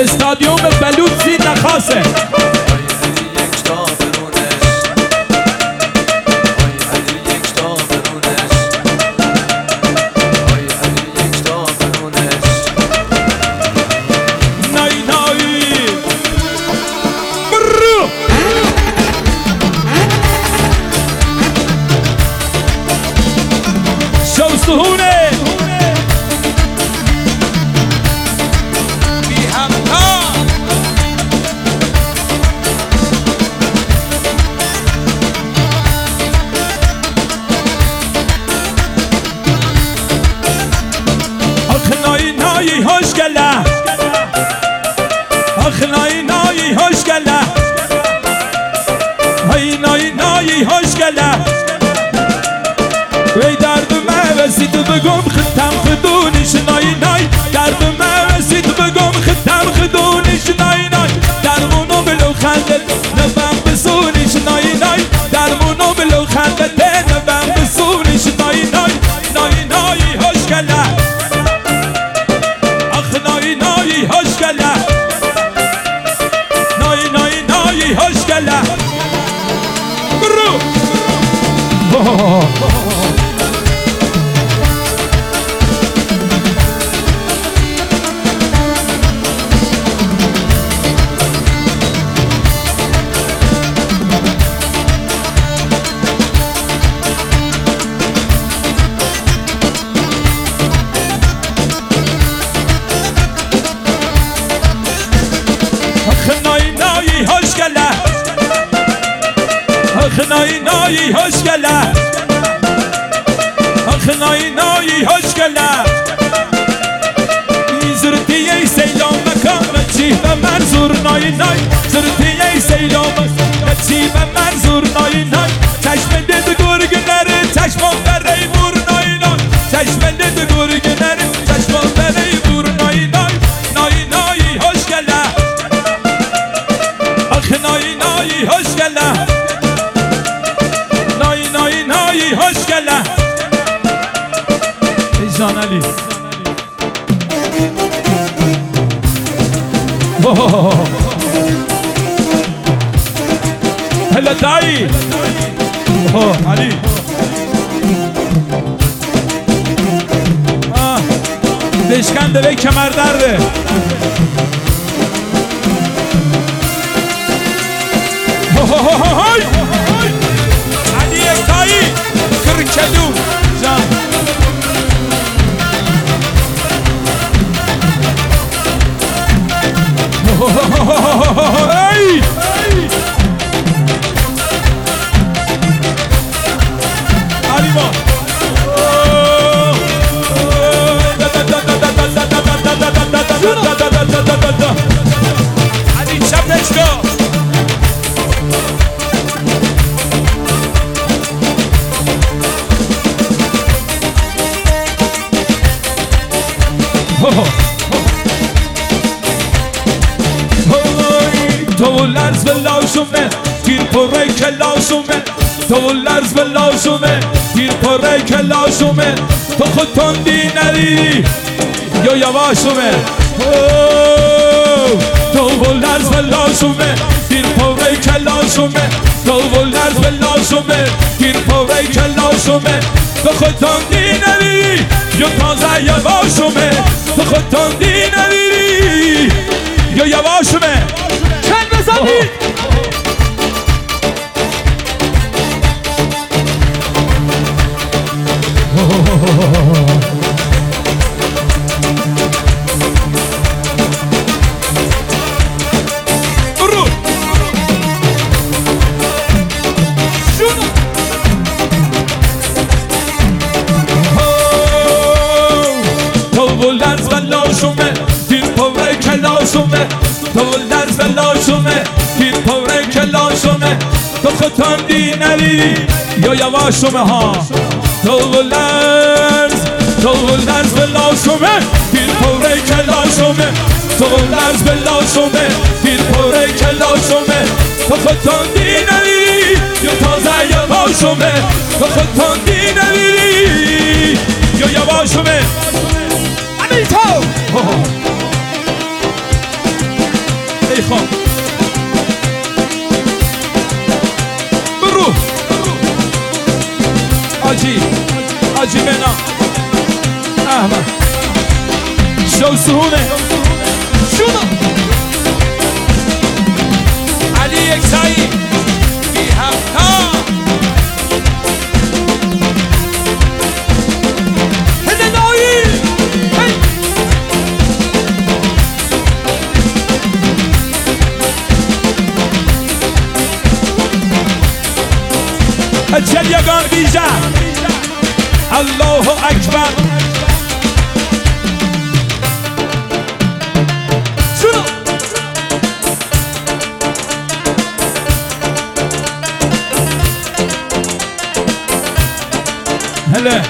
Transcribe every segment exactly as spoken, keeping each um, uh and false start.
استادیوم بلوچی نخاسه وی درد ما وسید بگم ختم خدونش نای نای درد ما وسید بگم ختم خدونش نای نای درمونو بلو خندت نبم بسونش نای نای درمونو بلو خندت نبم بسونش نای نای نای نای هشکله آخ نای نای هشکله نای نای نای هشکله برو آخ نای نای هشکله آخ نای نای هشکله زرتی ای سیلام مکان چی به منظور نای نای زرتی ای سیلام چی به منظور نای نای چشم دید گرگ نره چشم بره بور نای نای چشم دید گرگ نره چشم بره بور نای نای نای نای هشکله آخ نای نای هشکله هشکله ای جان علی هلا دایی علی دشکنده به کمر درده علی دایی کرکلو جان ای علی ما علی چپش کن تو لرز به لاشومه تیر پره کلاشومه تو لرز به لاشومه تیر پره کلاشومه تو خود تندی ندیدی یا یواشومه تو لرز به لاشومه تیر پره کلاشومه تو لرز به لاشومه تیر پره کلاشومه تو خود تندی ندیدی یا تازه یواشومه تو خود تندی ندیدی یا یواشومه چند بزنید تو لرز و لاشومه تیر پره کلاشومه تو لرز و لاشومه تیر پره کلاشومه تو خود تندی ندیدی یا یواشومه ها تو لرز تو لرز و لاشومه تیر پره کلاشومه تو لرز و لاشومه تیر پره کلاشومه تو خود تندی ندیدی یا تازه یواشومه تو خود تندی ندیدی یا یواشومه تو عليكم برو اجي اجي بنا احمد شو سهونه شنو علي يكساي فيها ها هلا ناوي هي اجل يقان بيجا الله اكبر شنو هلا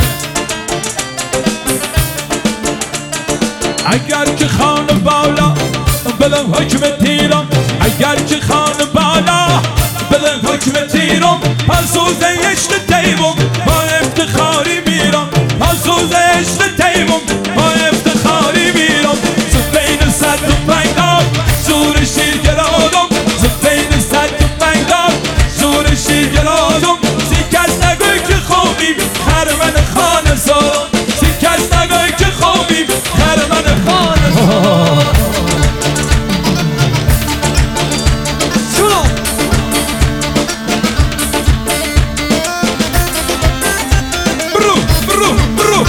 اگر که خان بالا بلن حکم تیرم اگر که خان بالا بلن حکم تیرم پسوز اشت تیمم با افتخاری میرم پسوز اشت تیمم با افتخاری میرم زبین صد و پنگام زور شیر گرادم زبین صد و پنگام زور شیر گرادم کس نگوی که خوبیم خرمن خانه سارم سی کس نگوی که خوبیم خرمن خانه سارم شنو برو برو برو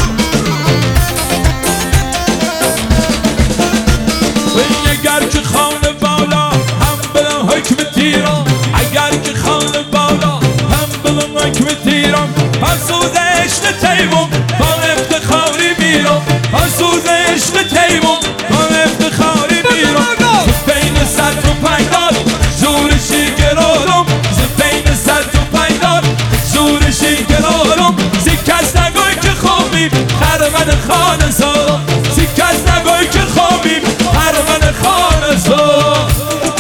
و اگر که خانه بالا هم بلن حکم تیران اگر که خانه بالا هم بلن حکم تیران پسوز عشق تیمم با افتخاری میرم پسوز عشق تیمم با افتخاری میرم زبین صد و پنگار زورشی گرارم زبین صد و پنگار زورشی گرارم سی کس نگوی که خوبیم خرمن خانه سارم سی کس نگوی که خوبیم خرمن خانه سارم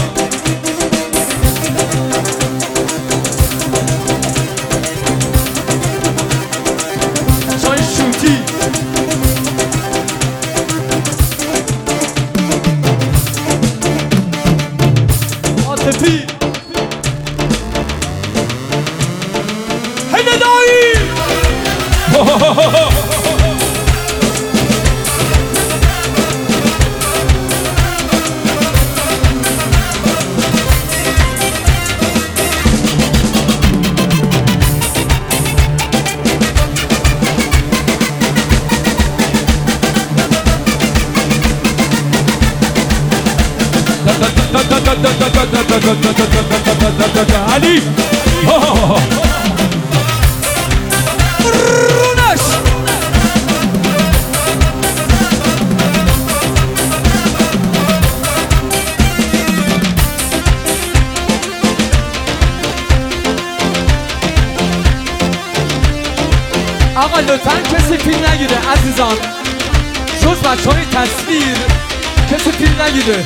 عاطفی هلا دایی علي رونش آقا لطفاً کسی فیلم نگیره عزیزان جز بچه های تصویر کسی فیلم نگیره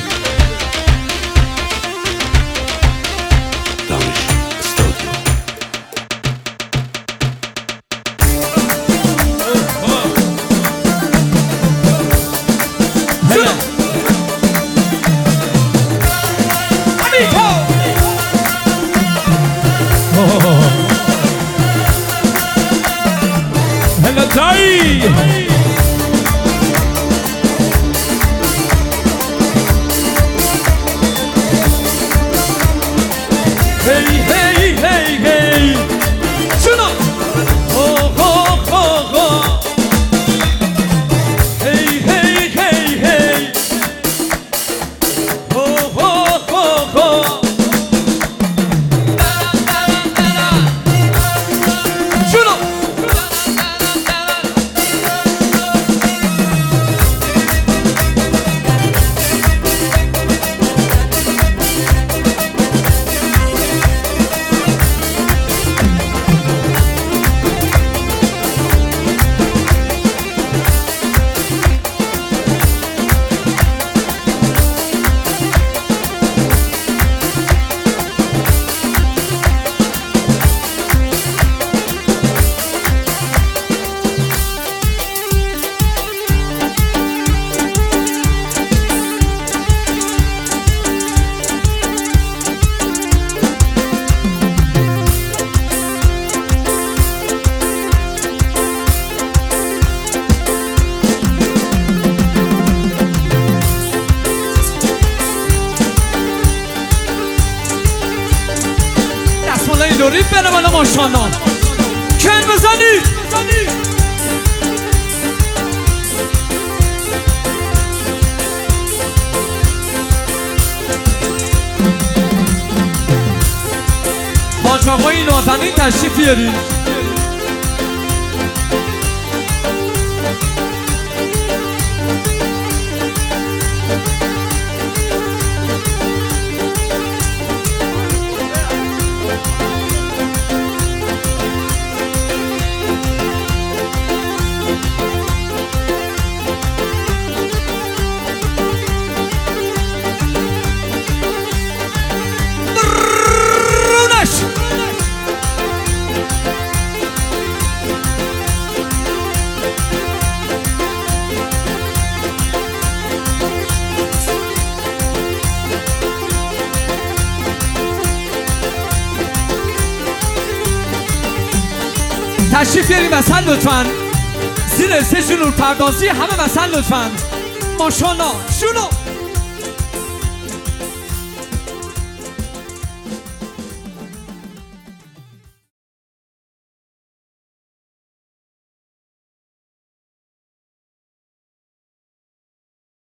هلا دایی کنید بره بالا ماشاءالله. کن بزنید حاج آقای نازنین تشریف بیارید. تشریف بیاریم مثلا لطفاً. زیر سه جنور پردازی همه مثلا لطفاً. ماشاءالله شونو